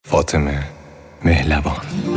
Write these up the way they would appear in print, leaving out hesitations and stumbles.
فاطمه مهلبان.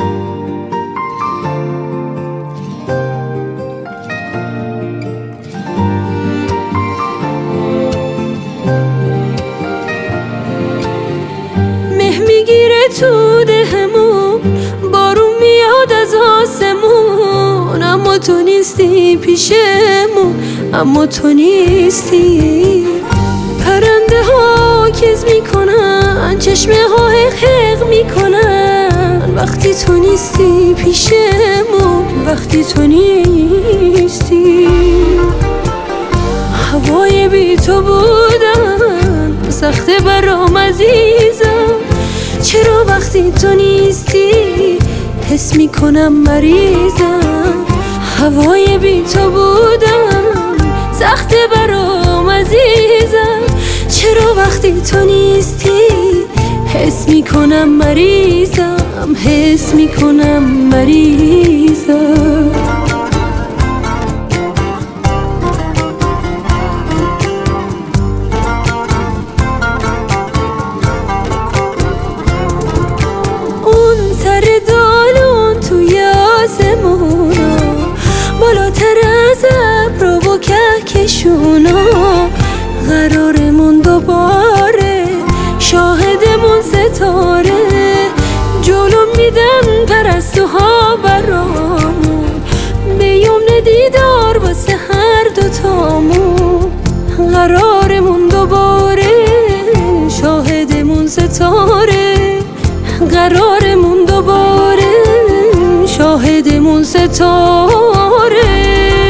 مه میگیره تو دهمون، بارون میاد از آسمون، اما تو نیستی پیشمون، اما تو نیستی. پرنده ها کز میکنن، چشمه ها حق میکنن، وقتی تو نیستی پیشمون، وقتی تو نیستی. هوای بی تو بودن سخته برام عزیزم، چرا وقتی تو نیستی حس میکنم مریضم. هوای بی تو بودن سخته برام عزیزم، چرا وقتی تو نیستی حس میکنم مریضم، حس میکنم مریضم. اون سر دالون توی آسمونا، بالاتر از ابر و کهکشونا، قرارمون دوباره شاهدمون ستاره. جلوم میدن پرستوها برامون، به یمن دیدار واسه هر دوتامون. قرارمون دوباره شاهدمون ستاره، قرارمون دوباره شاهدمون ستاره.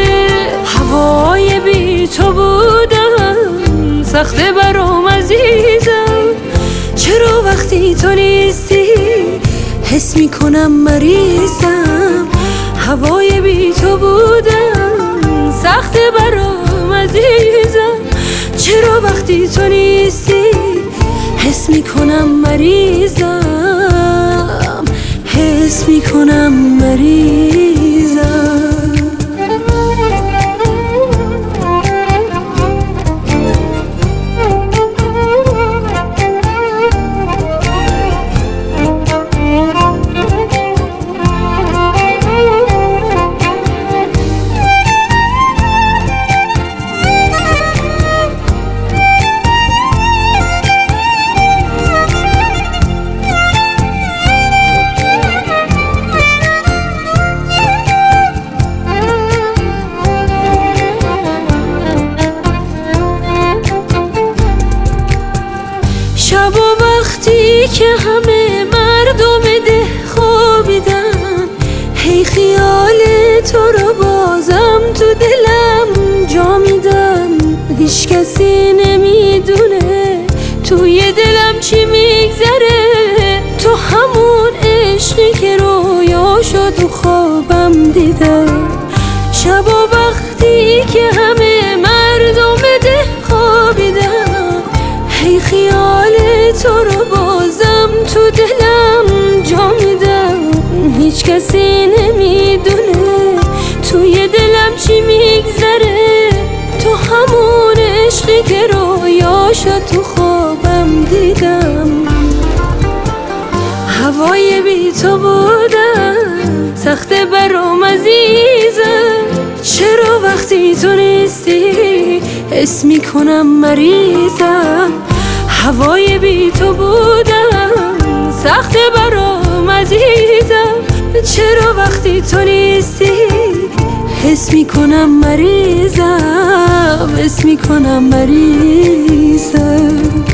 هوای بی تو بودن سخته برام عزیزم، چرا وقتی تو نیستی حس میکنم مریضم. هوای بی تو بودن سخته برام عزیزم، چرا وقتی تو نیستی حس میکنم مریضم، حس میکنم مریضم. شب و وقتی که همه مردم ده خوابیدن، هی خیال تو رو بازم تو دلم جا میدن. هیچ کسی نمیدونه توی دلم چی میگذره، تو همون عشقی که رویاشو تو خوابم دیدم. شب و وقتی که همه مردم ده خوابیدن، هی خیال تو رو بازم تو دلم جا میدم. هیچ کسی نمیدونه توی دلم چی میگذره، تو همون عشقی که رویاشو تو خوابم دیدم. هوای بی تو بودن سخته برام عزیزم، چرا وقتی تو نیستی حس میکنم مریضم. هوای بی تو بودن سخته برام عزیزم، چرا وقتی تو نیستی حس میکنم مریضم، حس میکنم مریضم.